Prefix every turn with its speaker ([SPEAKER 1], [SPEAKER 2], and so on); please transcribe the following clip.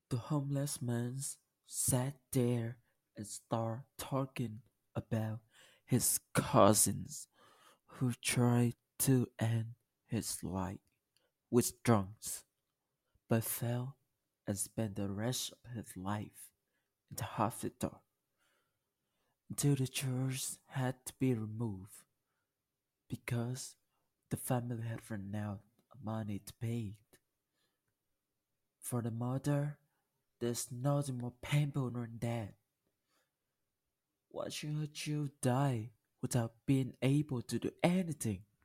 [SPEAKER 1] The homeless man sat there and started talking about his cousins who tried to end his life with drugs but failed and spent the rest of his life in the hospital until the chairs had to be removed because the family had run out of money to pay it. For the mother, there's nothing more painful than that. Watching her child die without being able to do anything.